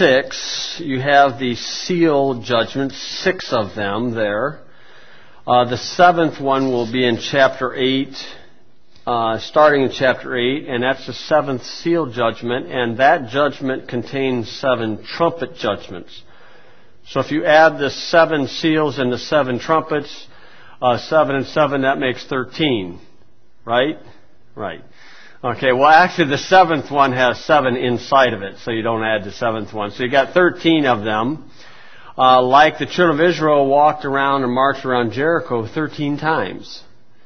6, you have the seal judgments, 6 of them there. The 7th one will be in chapter 8, starting in chapter 8, and that's the 7th seal judgment, and that judgment contains 7 trumpet judgments. So if you add the 7 seals and the 7 trumpets, 7 and 7, that makes 13, right? Right. Okay, well actually the 7th one has 7 inside of it, so you don't add the 7th one. So you got 13 of them. Like the children of Israel walked around and marched around Jericho 13 times.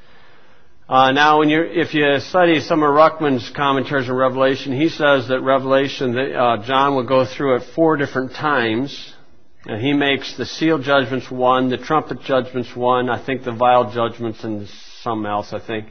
Now, if you study some of Ruckman's commentaries on Revelation, he says that Revelation, John will go through it 4 different times. And he makes the seal judgments 1, the trumpet judgments 1, I think the vial judgments and something else, I think.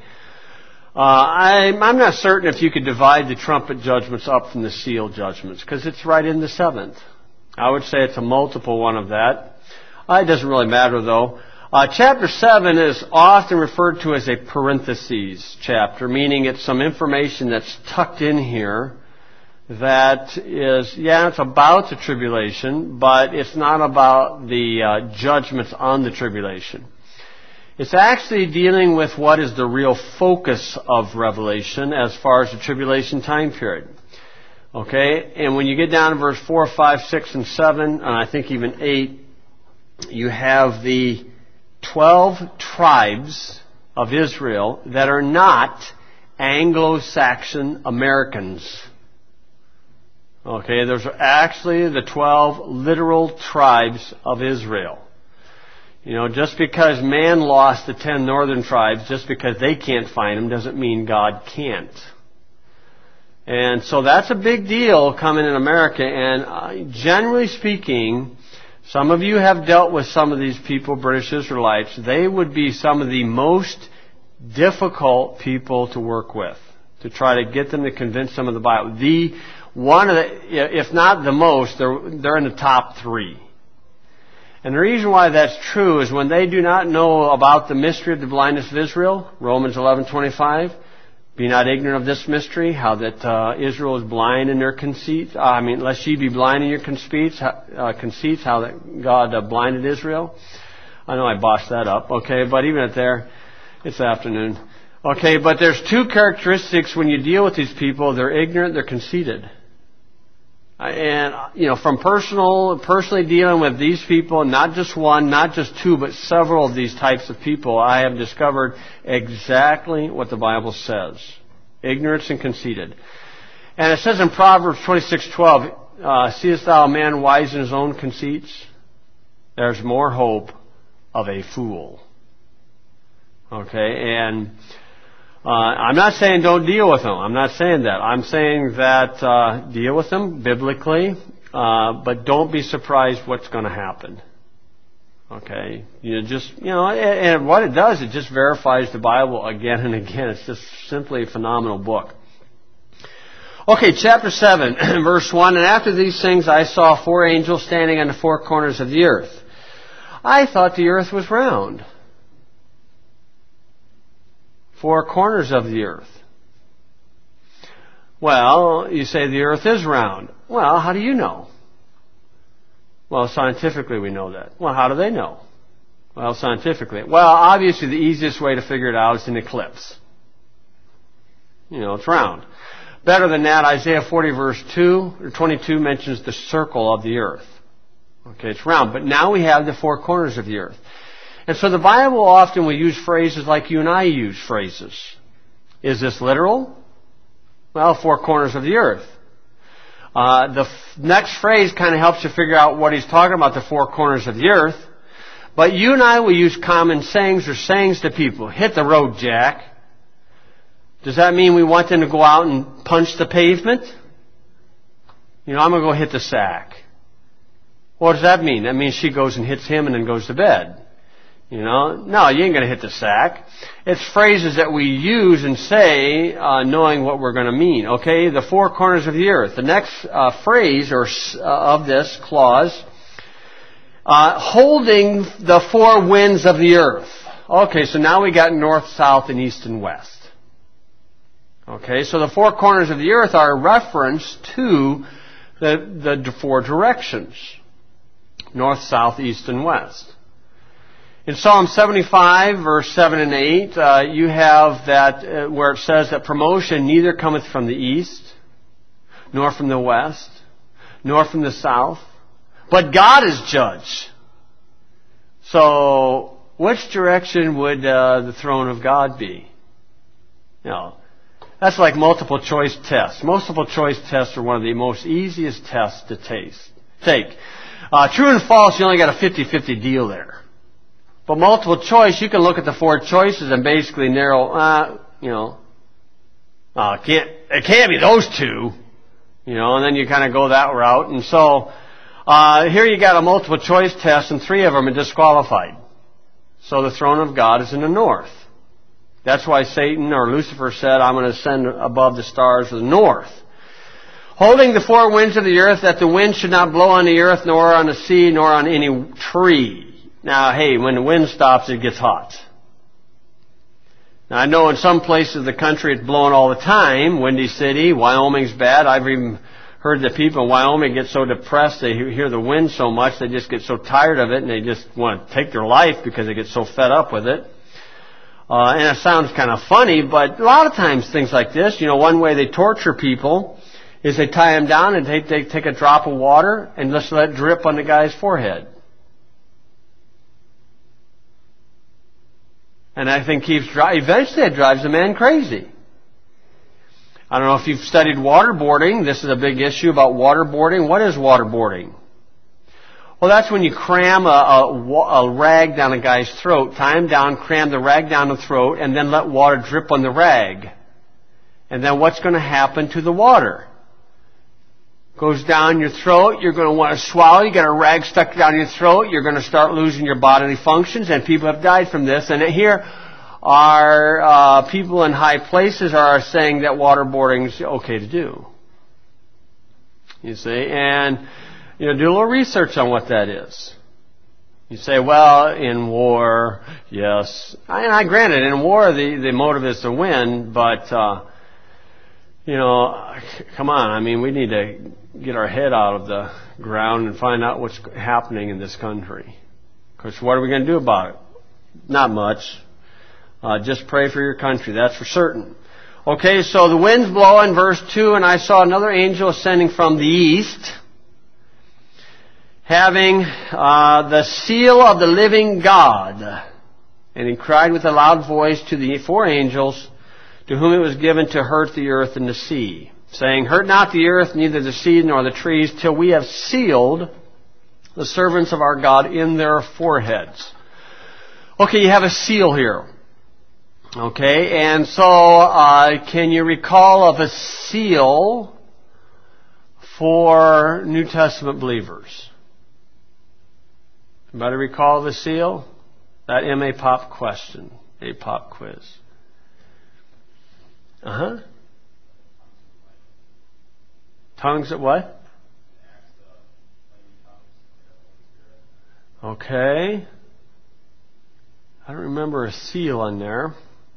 I'm not certain if you could divide the trumpet judgments up from the seal judgments, because it's right in the 7th. I would say it's a multiple one of that. It doesn't really matter, though. Chapter 7 is often referred to as a parentheses chapter, meaning it's some information that's tucked in here that is, it's about the tribulation, but it's not about the judgments on the tribulation. It's actually dealing with what is the real focus of Revelation as far as the tribulation time period. Okay? And when you get down to verse 4, 5, 6, and 7, and I think even 8, you have the 12 tribes of Israel that are not Anglo-Saxon Americans. Okay? Those are actually the 12 literal tribes of Israel. You know, just because man lost the 10 northern tribes, just because they can't find them, doesn't mean God can't. And so that's a big deal coming in America. And generally speaking, some of you have dealt with some of these people, British Israelites. They would be some of the most difficult people to work with, to try to get them to convince them of the Bible. If not the most, they're in the top 3. And the reason why that's true is when they do not know about the mystery of the blindness of Israel, Romans 11:25, be not ignorant of this mystery, how that Israel is blind in their conceits. Lest ye be blind in your conceits, how that God blinded Israel. I know I bossed that up, okay, but even at there, it's afternoon. Okay, but there's 2 characteristics when you deal with these people. They're ignorant, they're conceited. And, from personally dealing with these people, not just 1, not just 2, but several of these types of people, I have discovered exactly what the Bible says. Ignorance and conceited. And it says in Proverbs 26:12, seest thou a man wise in his own conceits? There's more hope of a fool. Okay, and I'm not saying don't deal with them. I'm not saying that. I'm saying that deal with them biblically, but don't be surprised what's going to happen. Okay? And what it does, it just verifies the Bible again and again. It's just simply a phenomenal book. Okay, chapter 7, verse 1, and after these things I saw 4 angels standing on the 4 corners of the earth. I thought the earth was round. 4 corners of the earth. Well, you say the earth is round. Well, how do you know? Well, scientifically we know that. Well, how do they know? Well, scientifically. Well, obviously the easiest way to figure it out is an eclipse. It's round. Better than that, Isaiah 40 verse 22 mentions the circle of the earth. Okay, it's round. But now we have the 4 corners of the earth. And so the Bible often will use phrases like you and I use phrases. Is this literal? Well, 4 corners of the earth. The next phrase kind of helps you figure out what he's talking about, the 4 corners of the earth. But you and I will use common sayings or sayings to people. Hit the road, Jack. Does that mean we want them to go out and punch the pavement? I'm going to go hit the sack. What does that mean? That means she goes and hits him and then goes to bed. No, you ain't going to hit the sack. It's phrases that we use and say, knowing what we're going to mean. Okay, the 4 corners of the earth. The next phrase of this clause, holding the 4 winds of the earth. Okay, so now we got north, south, and east and west. Okay, so the 4 corners of the earth are a reference to the four directions: north, south, east, and west. In Psalm 75, verse 7 and 8, you have that where it says that promotion neither cometh from the east, nor from the west, nor from the south, but God is judge. So, which direction would the throne of God be? You know, that's like multiple choice tests. Multiple choice tests are one of the most easiest tests to take. True and false, you only got a 50-50 deal there. But multiple choice, you can look at the four choices and basically narrow, it can't be those two, and then you kind of go that route. And so, here you got a multiple choice test and three of them are disqualified. So the throne of God is in the north. That's why Satan or Lucifer said, I'm going to ascend above the stars of the north. Holding the four winds of the earth, that the wind should not blow on the earth, nor on the sea, nor on any tree. Now, hey, when the wind stops, it gets hot. Now, I know in some places of the country it's blowing all the time. Windy City, Wyoming's bad. I've even heard that people in Wyoming get so depressed they hear the wind so much they just get so tired of it and they just want to take their life because they get so fed up with it. And it sounds kind of funny, but a lot of times things like this, one way they torture people is they tie them down and they take a drop of water and just let it drip on the guy's forehead. And that thing eventually it drives the man crazy. I don't know if you've studied waterboarding. This is a big issue about waterboarding. What is waterboarding? Well, that's when you cram a rag down a guy's throat, tie him down, cram the rag down the throat, and then let water drip on the rag. And then what's going to happen to the water? Goes down your throat, you're going to want to swallow, you got a rag stuck down your throat, you're going to start losing your bodily functions, and people have died from this. And here are people in high places are saying that waterboarding is okay to do. You see, and do a little research on what that is. You say, well, in war, yes. And I granted, in war the motive is to win, but come on. I mean, we need to get our head out of the ground and find out what's happening in this country. Because what are we going to do about it? Not much. Just pray for your country, that's for certain. Okay, so the wind's blowing, verse 2, and I saw another angel ascending from the east, having the seal of the living God. And he cried with a loud voice to the four angels, to whom it was given to hurt the earth and the sea, saying, hurt not the earth, neither the sea nor the trees, till we have sealed the servants of our God in their foreheads. Okay, you have a seal here. Okay, and so can you recall of a seal for New Testament believers? Anybody recall the seal? That MA Pop question, a pop quiz. Tongues at what? Okay. I don't remember a seal on there.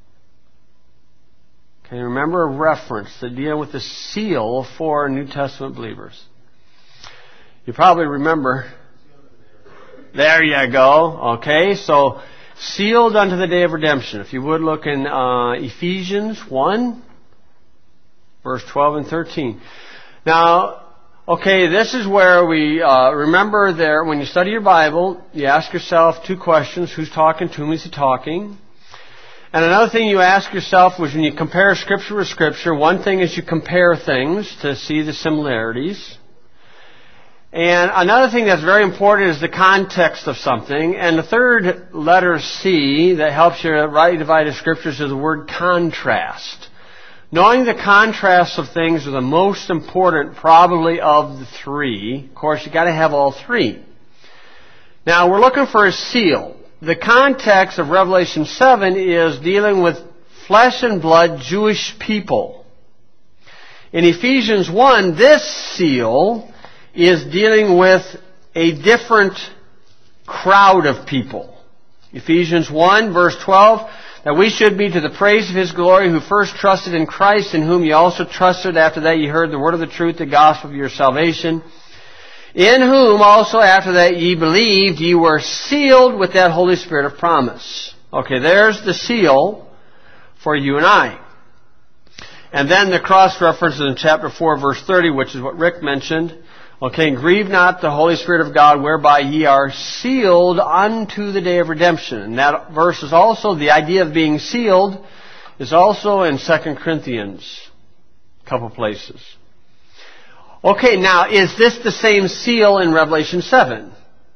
Can you remember a reference to deal with the seal for New Testament believers? You probably remember. There you go. Okay, so sealed unto the day of redemption. If you would look in Ephesians 1, verse 12 and 13. Now, okay, this is where we remember there, when you study your Bible, you ask yourself two questions. Who's talking? To whom is he talking? And another thing you ask yourself was when you compare Scripture with Scripture, one thing is you compare things to see the similarities. And another thing that's very important is the context of something. And the third letter C that helps you rightly divide the Scriptures is the word contrast. Knowing the contrasts of things are the most important probably of the three. Of course, you've got to have all three. Now, we're looking for a seal. The context of Revelation 7 is dealing with flesh and blood Jewish people. In Ephesians 1, this seal is dealing with a different crowd of people. Ephesians 1, verse 12, that we should be to the praise of His glory, who first trusted in Christ, in whom ye also trusted, after that ye heard the word of the truth, the gospel of your salvation, in whom also after that ye believed, ye were sealed with that Holy Spirit of promise. Okay, there's the seal for you and I. And then the cross-reference in chapter 4, verse 30, which is what Rick mentioned. Okay, and grieve not the Holy Spirit of God, whereby ye are sealed unto the day of redemption. And that verse is also, the idea of being sealed is also in 2 Corinthians, a couple places. Okay, now, is this the same seal in Revelation 7?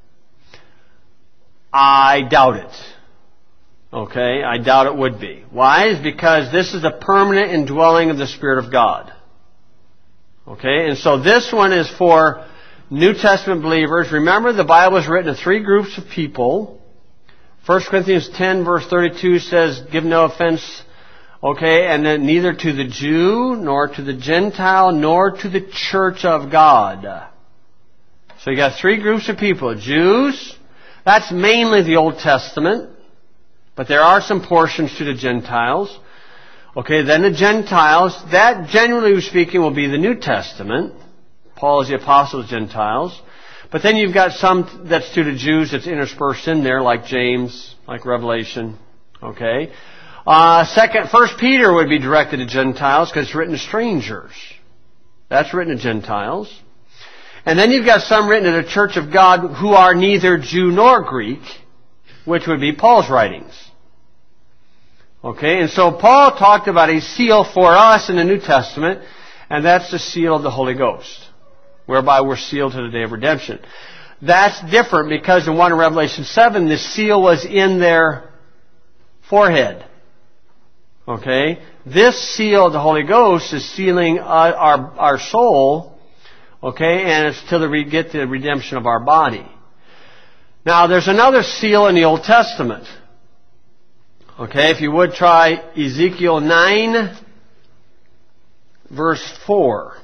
I doubt it. Okay, I doubt it would be. Why? It's because this is a permanent indwelling of the Spirit of God. Okay, and so this one is for New Testament believers. Remember, the Bible is written to three groups of people. 1 Corinthians 10 verse 32 says, give no offense, okay, and then neither to the Jew, nor to the Gentile, nor to the church of God. So you got three groups of people. Jews, that's mainly the Old Testament, but there are some portions to the Gentiles. Okay, then the Gentiles, that generally speaking will be the New Testament. Paul is the apostle of Gentiles. But then you've got some that's to the Jews that's interspersed in there, like James, like Revelation. Okay. First Peter would be directed to Gentiles because it's written to strangers. That's written to Gentiles. And then you've got some written to the church of God who are neither Jew nor Greek, which would be Paul's writings. Okay, and so Paul talked about a seal for us in the New Testament, and that's the seal of the Holy Ghost, whereby we're sealed to the day of redemption. That's different because in 1 Revelation 7, the seal was in their forehead. Okay, this seal of the Holy Ghost is sealing our soul, okay, and it's till we get the redemption of our body. Now, there's another seal in the Old Testament. Okay, if you would try Ezekiel 9, verse 4.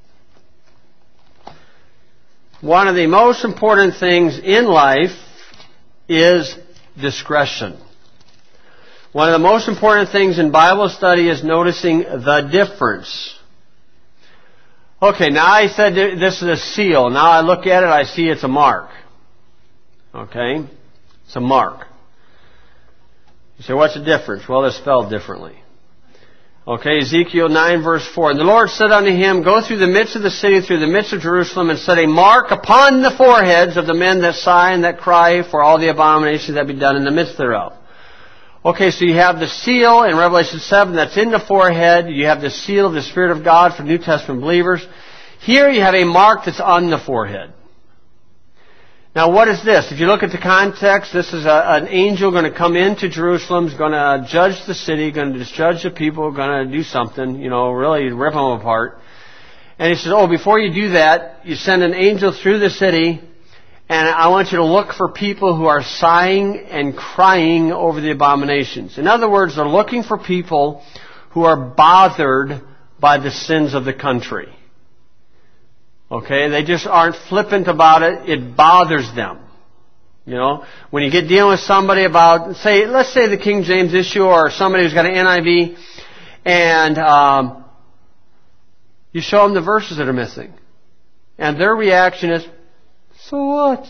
One of the most important things in life is discretion. One of the most important things in Bible study is noticing the difference. Okay, now I said this is a seal. Now I look at it, I see it's a mark. Okay, it's a mark. You say, what's the difference? Well, it's spelled differently. Okay, Ezekiel 9 verse 4. And the Lord said unto him, go through the midst of the city, through the midst of Jerusalem, and set a mark upon the foreheads of the men that sigh and that cry for all the abominations that be done in the midst thereof. Okay, so you have the seal in Revelation 7 that's in the forehead. You have the seal of the Spirit of God for New Testament believers. Here you have a mark that's on the forehead. Now, what is this? If you look at the context, this is an angel going to come into Jerusalem, going to judge the city, going to judge the people, going to do something, really rip them apart. And he says, before you do that, you send an angel through the city, and I want you to look for people who are sighing and crying over the abominations. In other words, they're looking for people who are bothered by the sins of the country. Okay, they just aren't flippant about it. It bothers them. When you get dealing with somebody about, let's say the King James issue or somebody who's got an NIV, and you show them the verses that are missing. And their reaction is, so what?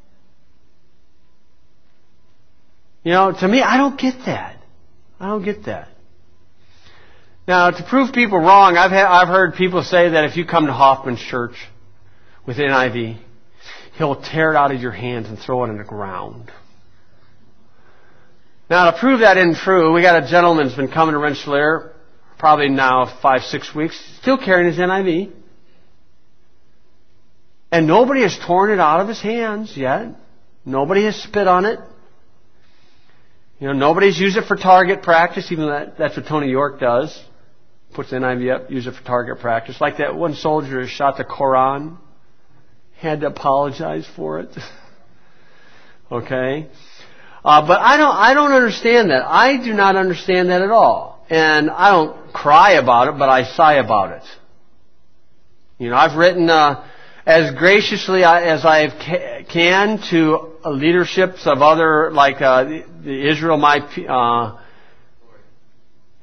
To me, I don't get that. I don't get that. Now, to prove people wrong, I've heard people say that if you come to Hoffman's church with NIV, he'll tear it out of your hands and throw it in the ground. Now, to prove that isn't true, we got a gentleman who's been coming to Rensselaer probably now 5-6 weeks, still carrying his NIV. And nobody has torn it out of his hands yet. Nobody has spit on it. Nobody's used it for target practice, even though that's what Tony York does. Puts the NIV up, use it for target practice. Like that one soldier who shot the Quran. Had to apologize for it. Okay? But I don't understand that. I do not understand that at all. And I don't cry about it, but I sigh about it. I've written as graciously as I can to leaderships of other, like the Israel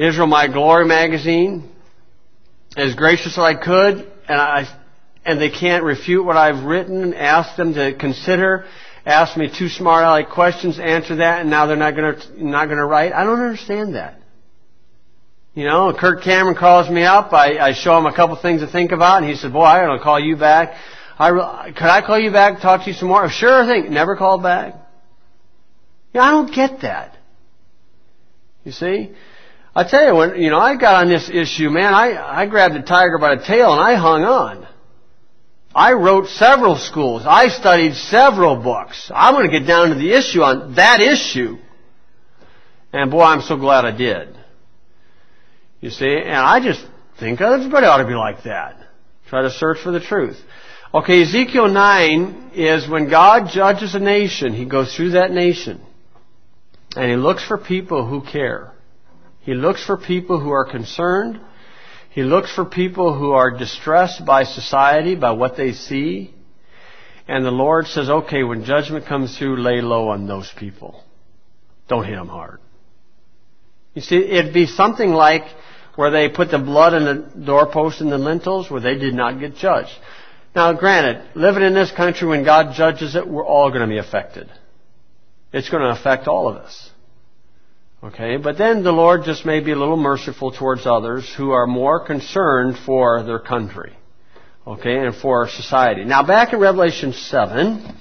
Israel My Glory magazine as gracious as I could, and they can't refute what I've written, ask them to consider, ask me 2 smart aleck questions, answer that, and now they're not gonna write. I don't understand that. You know, Kirk Cameron calls me up, I show him a couple things to think about, and he said, boy, I'm gonna call you back. Could I call you back, talk to you some more? Sure thing. Never called back. Yeah, I don't get that. You see? I tell you, when I got on this issue, man, I grabbed the tiger by the tail and I hung on. I wrote several schools. I studied several books. I'm going to get down to the issue on that issue. And boy, I'm so glad I did. You see? And I just think everybody ought to be like that. Try to search for the truth. Okay, Ezekiel 9 is when God judges a nation, He goes through that nation. And He looks for people who care. He looks for people who are concerned. He looks for people who are distressed by society, by what they see. And the Lord says, okay, when judgment comes through, lay low on those people. Don't hit them hard. You see, it'd be something like where they put the blood in the doorpost and the lintels, where they did not get judged. Now, granted, living in this country, when God judges it, we're all going to be affected. It's going to affect all of us. Okay, but then the Lord just may be a little merciful towards others who are more concerned for their country. Okay, and for society. Now back in Revelation 7.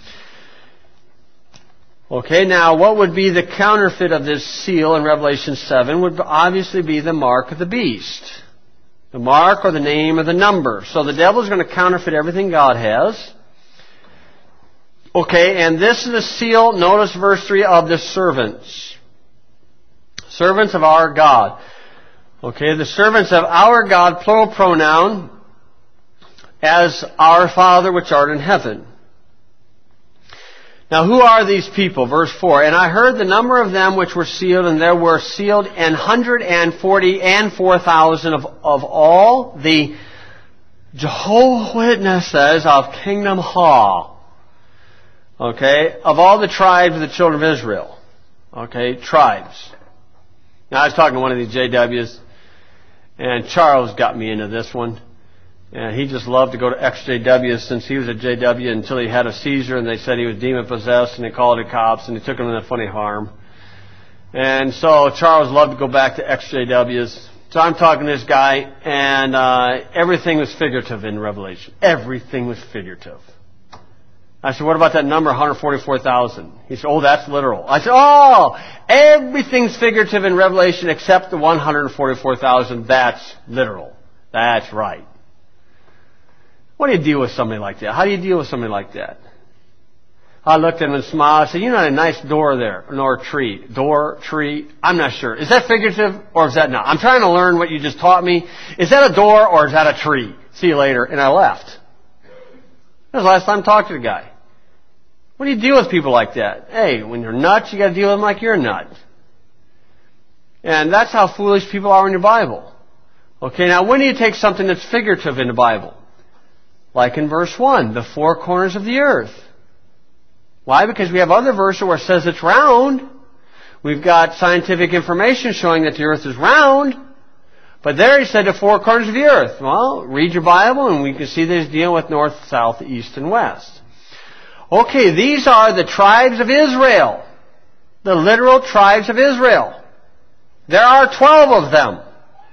Okay, now what would be the counterfeit of this seal in Revelation 7 would obviously be the mark of the beast. The mark or the name or the number. So the devil is going to counterfeit everything God has. Okay, and this is the seal, notice verse 3, of the servants. Servants of our God. Okay, the servants of our God, plural pronoun, as our Father which art in heaven. Now who are these people? Verse 4. And I heard the number of them which were sealed, and there were sealed 144,000 of all the Jehovah's Witnesses of Kingdom Hall. Okay, of all the tribes of the children of Israel. Okay, tribes. Now I was talking to one of these JWs, and Charles got me into this one. And he just loved to go to ex-JWs since he was a JW until he had a seizure and they said he was demon-possessed and they called the cops and they took him in a funny harm. And so Charles loved to go back to ex-JWs. So I'm talking to this guy, and everything was figurative in Revelation. Everything was figurative. I said, what about that number, 144,000? He said, oh, that's literal. I said, oh, everything's figurative in Revelation except the 144,000. That's literal. That's right. What do you deal with somebody like that? How do you deal with somebody like that? I looked at him and smiled. I said, you know, a nice door there, nor tree. Door, tree, I'm not sure. Is that figurative or is that not? I'm trying to learn what you just taught me. Is that a door or is that a tree? See you later. And I left. That was the last time I talked to the guy. What do you deal with people like that? Hey, when you're nuts, you got to deal with them like you're a nut. And that's how foolish people are in your Bible. Okay, now when do you take something that's figurative in the Bible? Like in verse 1, the four corners of the earth. Why? Because we have other verses where it says it's round. We've got scientific information showing that the earth is round. But there he said the four corners of the earth. Well, read your Bible and we can see that he's dealing with north, south, east, and west. Okay, these are the tribes of Israel. The literal tribes of Israel. There are 12 of them.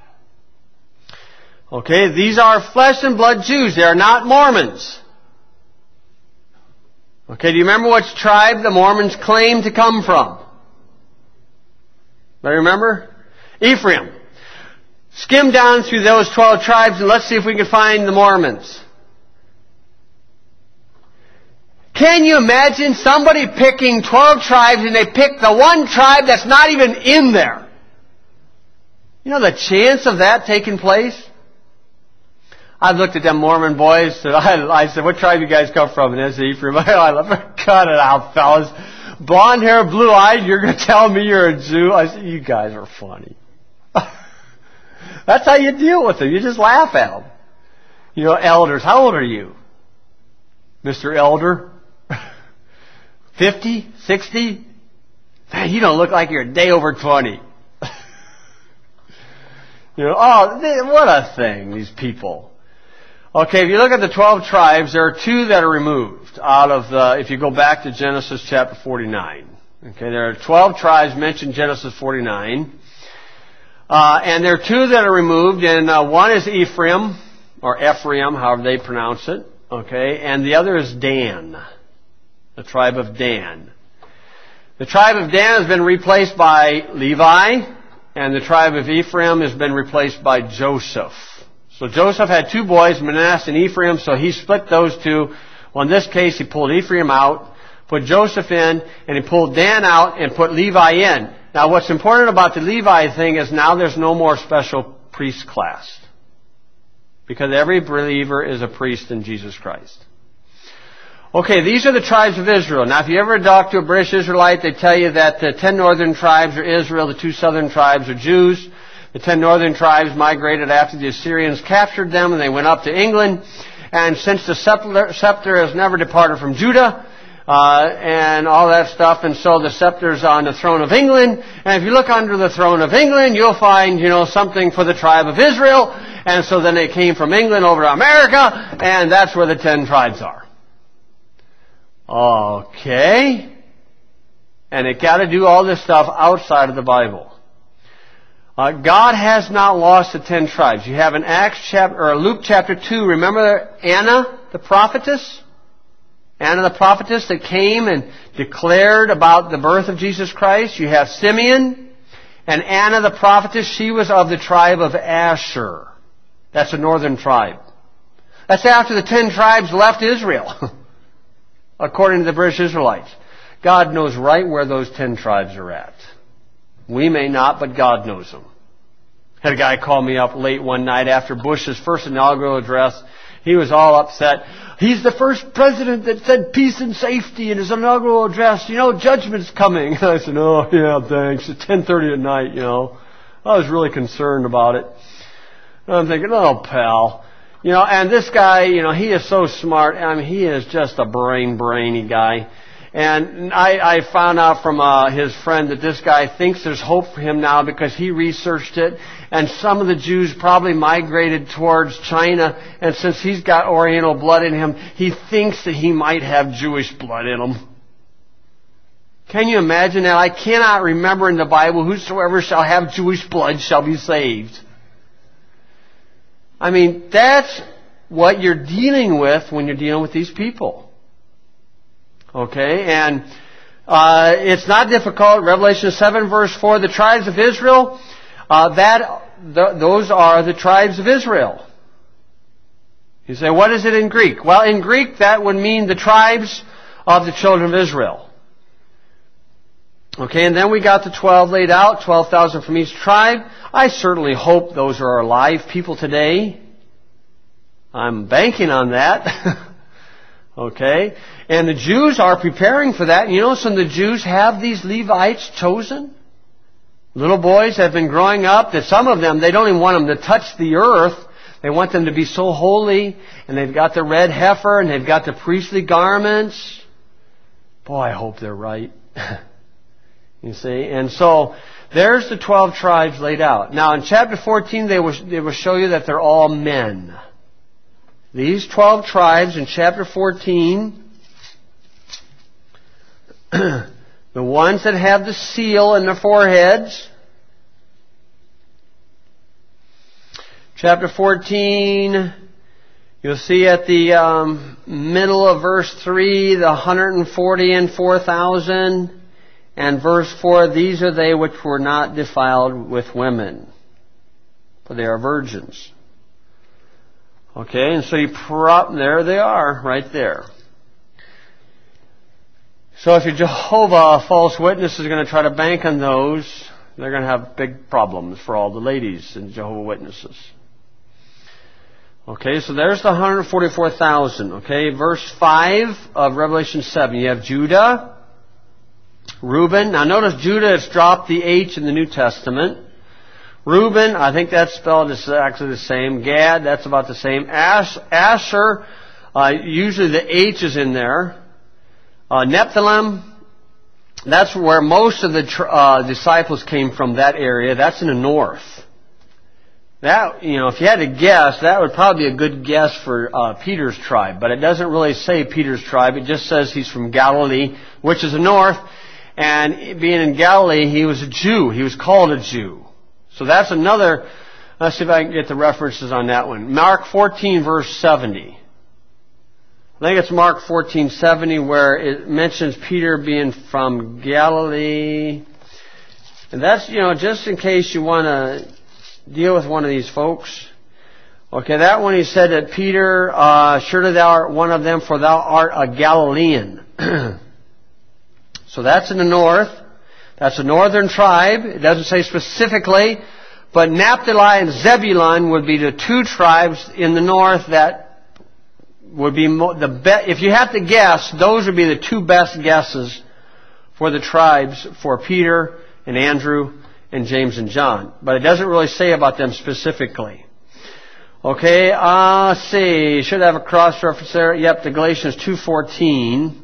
Okay, these are flesh and blood Jews. They are not Mormons. Okay, do you remember which tribe the Mormons claim to come from? Do you remember? Ephraim. Skim down through those 12 tribes and let's see if we can find the Mormons. Can you imagine somebody picking 12 tribes and they pick the one tribe that's not even in there? You know the chance of that taking place? I looked at them Mormon boys and I said, what tribe you guys come from? And they said, Ephraim. I love her. Cut it out, fellas. Blonde hair, blue eyed, you're going to tell me you're a Jew? I said, you guys are funny. That's how you deal with them. You just laugh at them. You know, elders. How old are you? Mr. Elder? 50? 60? Man, you don't look like you're a day over 20. What a thing, these people. Okay, if you look at the 12 tribes, there are 2 that are removed out of if you go back to Genesis chapter 49. Okay, there are 12 tribes mentioned in Genesis 49. And there are 2 that are removed, and one is Ephraim, or Ephraim, however they pronounce it. Okay, and the other is Dan, the tribe of Dan. The tribe of Dan has been replaced by Levi, and the tribe of Ephraim has been replaced by Joseph. So Joseph had 2 boys, Manasseh and Ephraim, so he split those 2. Well, in this case, he pulled Ephraim out, put Joseph in, and he pulled Dan out and put Levi in. Now, what's important about the Levi thing is now there's no more special priest class. Because every believer is a priest in Jesus Christ. Okay, these are the tribes of Israel. Now, if you ever talk to a British Israelite, they tell you that the 10 northern tribes are Israel, the 2 southern tribes are Jews. The 10 northern tribes migrated after the Assyrians captured them, and they went up to England. And since the scepter has never departed from Judah, and all that stuff, and so the scepter's on the throne of England. And if you look under the throne of England, you'll find, something for the tribe of Israel. And so then they came from England over to America, and that's where the 10 tribes are. Okay. And it got to do all this stuff outside of the Bible. God has not lost the 10 tribes. You have in Luke chapter 2, remember Anna, the prophetess? Anna the prophetess that came and declared about the birth of Jesus Christ. You have Simeon and Anna the prophetess. She was of the tribe of Asher. That's a northern tribe. That's after the 10 tribes left Israel, according to the British Israelites. God knows right where those 10 tribes are at. We may not, but God knows them. Had a guy call me up late one night after Bush's first inaugural address. He was all upset. He's the first president that said peace and safety in his inaugural address. Judgment's coming. I said, oh, yeah, thanks. It's 10:30 at night, I was really concerned about it. And I'm thinking, oh, pal. And this guy, he is so smart. I mean, he is just a brainy guy. And I found out from his friend that this guy thinks there's hope for him now because he researched it. And some of the Jews probably migrated towards China. And since he's got Oriental blood in him, he thinks that he might have Jewish blood in him. Can you imagine that? I cannot remember in the Bible, whosoever shall have Jewish blood shall be saved. I mean, that's what you're dealing with when you're dealing with these people. Okay, and it's not difficult. Revelation 7 verse 4, the tribes of Israel, those are the tribes of Israel. You say, what is it in Greek? Well, in Greek that would mean the tribes of the children of Israel. Okay, and then we got the 12 laid out, 12,000 from each tribe. I certainly hope those are alive people today. I'm banking on that. Okay? And the Jews are preparing for that. And some of the Jews have these Levites chosen. Little boys have been growing up that some of them, they don't even want them to touch the earth. They want them to be so holy. And they've got the red heifer and they've got the priestly garments. Boy, I hope they're right. You see? And so, there's the 12 tribes laid out. Now, in chapter 14, they will show you that they're all men. These 12 tribes in chapter 14, the ones that have the seal in their foreheads. Chapter 14, you'll see at the middle of verse 3, the 140 and 4,000. And verse 4, these are they which were not defiled with women, for they are virgins. Okay, and so there they are, right there. So if your Jehovah false witness is going to try to bank on those, they're going to have big problems for all the ladies and Jehovah Witnesses. Okay, so there's the 144,000. Okay, verse 5 of Revelation 7. You have Judah, Reuben. Now notice Judah has dropped the H in the New Testament. Reuben, I think that's spelled exactly the same. Gad, that's about the same. Asher, usually the H is in there. Nephthalim, that's where most of the disciples came from, that area. That's in the north. That, if you had to guess, that would probably be a good guess for Peter's tribe. But it doesn't really say Peter's tribe. It just says he's from Galilee, which is the north. And being in Galilee, he was a Jew. He was called a Jew. So that's another, let's see if I can get the references on that one. Mark 14, verse 70. I think it's Mark 14:70 where it mentions Peter being from Galilee. And that's, just in case you want to deal with one of these folks. Okay, that one he said that Peter, surely thou art one of them, for thou art a Galilean. So that's in the north. That's a northern tribe. It doesn't say specifically. But Naphtali and Zebulun would be the two tribes in the north that would be the best. If you have to guess, those would be the two best guesses for the tribes for Peter and Andrew and James and John. But it doesn't really say about them specifically. Okay, let's see. Should have a cross-reference there. Yep, the Galatians 2:14.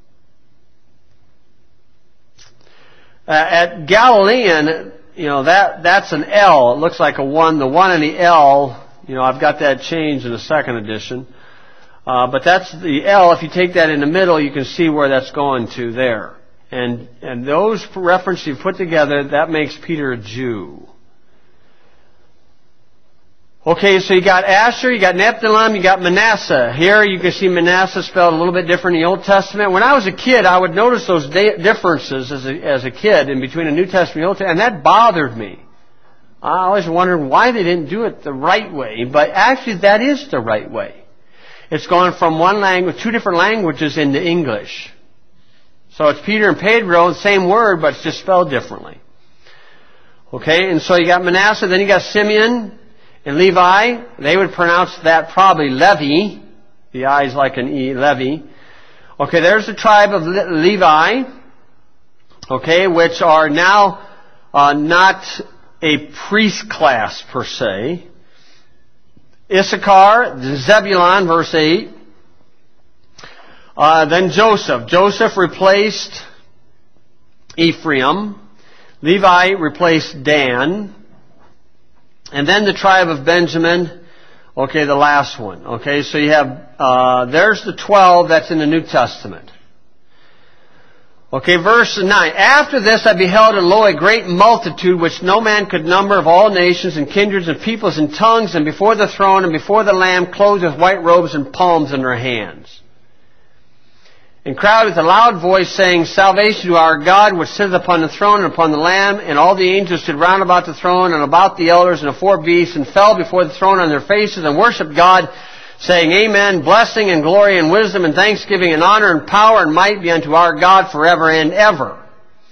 At Galilean, that's an L. It looks like a 1. The 1 and the L, I've got that changed in the second edition. But that's the L. If you take that in the middle, you can see where that's going to there. And those references you put together, that makes Peter a Jew. Okay, so you got Asher, you got Naphtali, you got Manasseh. Here you can see Manasseh spelled a little bit different in the Old Testament. When I was a kid, I would notice those differences as a kid in between the New Testament and the Old Testament, and that bothered me. I always wondered why they didn't do it the right way, but actually that is the right way. It's gone from one language, two different languages into English. So it's Peter and Pedro, the same word, but it's just spelled differently. Okay, and so you got Manasseh, then you got Simeon and Levi. They would pronounce that probably Levi. The I is like an E, Levi. Okay, there's the tribe of Levi. Okay, which are now not a priest class per se. Issachar, Zebulun, verse 8. Then Joseph. Joseph replaced Ephraim. Levi replaced Dan. And then the tribe of Benjamin. Okay, the last one. Okay, so you have, there's the 12 that's in the New Testament. Okay, verse 9. After this I beheld, and lo, a great multitude, which no man could number, of all nations and kindreds and peoples and tongues, and before the throne and before the Lamb, clothed with white robes and palms in their hands. And cried with a loud voice, saying, Salvation to our God, which sitteth upon the throne and upon the Lamb. And all the angels stood round about the throne and about the elders and the four beasts, and fell before the throne on their faces, and worshipped God, saying, Amen, blessing and glory and wisdom and thanksgiving and honor and power and might be unto our God forever and ever.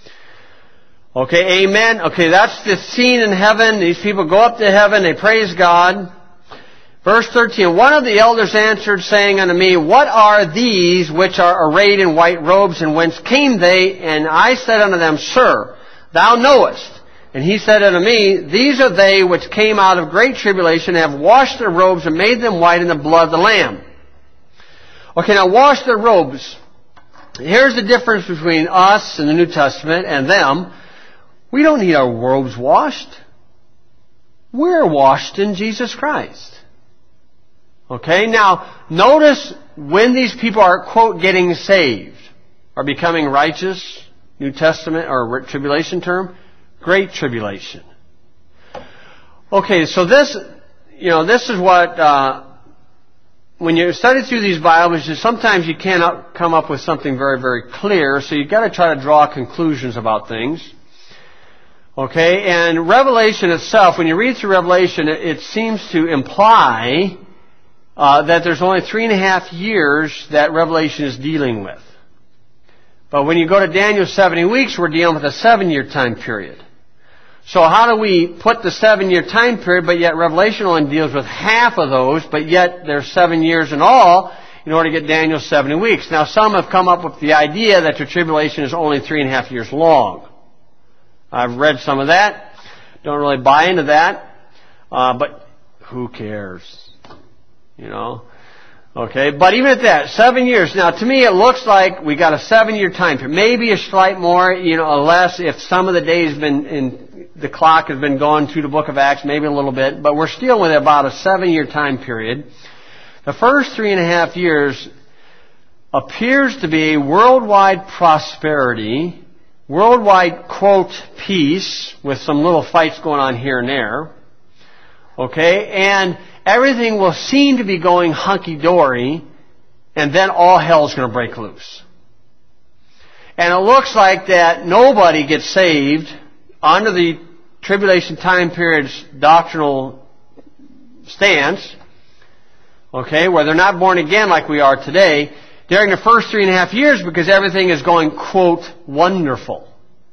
Okay, amen. Okay, that's the scene in heaven. These people go up to heaven, they praise God. Verse 13, one of the elders answered, saying unto me, What are these which are arrayed in white robes, and whence came they? And I said unto them, Sir, thou knowest. And he said unto me, These are they which came out of great tribulation, and have washed their robes and made them white in the blood of the Lamb. Okay, now wash their robes. Here's the difference between us in the New Testament and them. We don't need our robes washed. We're washed in Jesus Christ. Okay, now notice when these people are, quote, getting saved, or becoming righteous, New Testament or tribulation term, Great Tribulation. Okay, so this is what, when you study through these Bibles, sometimes you cannot come up with something very, very clear, so you've got to try to draw conclusions about things. Okay, and Revelation itself, when you read through Revelation, it seems to imply that there's only 3.5 years that Revelation is dealing with. But when you go to Daniel's 70 weeks, we're dealing with a 7-year time period. So how do we put the 7-year time period, but yet Revelation only deals with half of those, but yet there's 7 years in all in order to get Daniel's 70 weeks? Now some have come up with the idea that the tribulation is only 3.5 years long. I've read some of that. Don't really buy into that. But who cares? Okay, but even at that, 7 years. Now, to me, it looks like we got a 7-year time period. Maybe a slight more, less if some of the days been the clock has been going through the book of Acts, maybe a little bit, but we're still with about a 7-year time period. The first 3.5 years appears to be worldwide prosperity, worldwide, quote, peace, with some little fights going on here and there. Okay? And everything will seem to be going hunky-dory, and then all hell's going to break loose. And it looks like that nobody gets saved under the tribulation time period's doctrinal stance, okay, where they're not born again like we are today, during the first 3.5 years, because everything is going, quote, wonderful.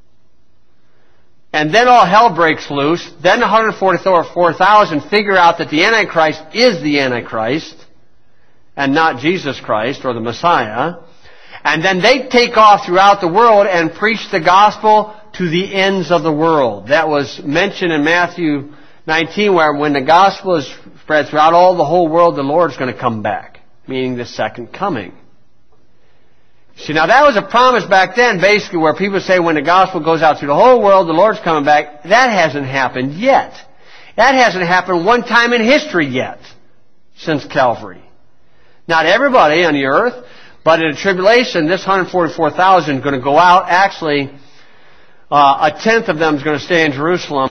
And then all hell breaks loose. Then the 144,000 figure out that the Antichrist is the Antichrist and not Jesus Christ or the Messiah. And then they take off throughout the world and preach the gospel to the ends of the world. That was mentioned in Matthew 19, where when the gospel is spread throughout all the whole world, the Lord's going to come back, meaning the second coming. See, now that was a promise back then, basically, where people say when the gospel goes out through the whole world, the Lord's coming back. That hasn't happened yet. That hasn't happened one time in history yet, since Calvary. Not everybody on the earth, but in the tribulation, this 144,000 is going to go out. Actually, a tenth of them is going to stay in Jerusalem.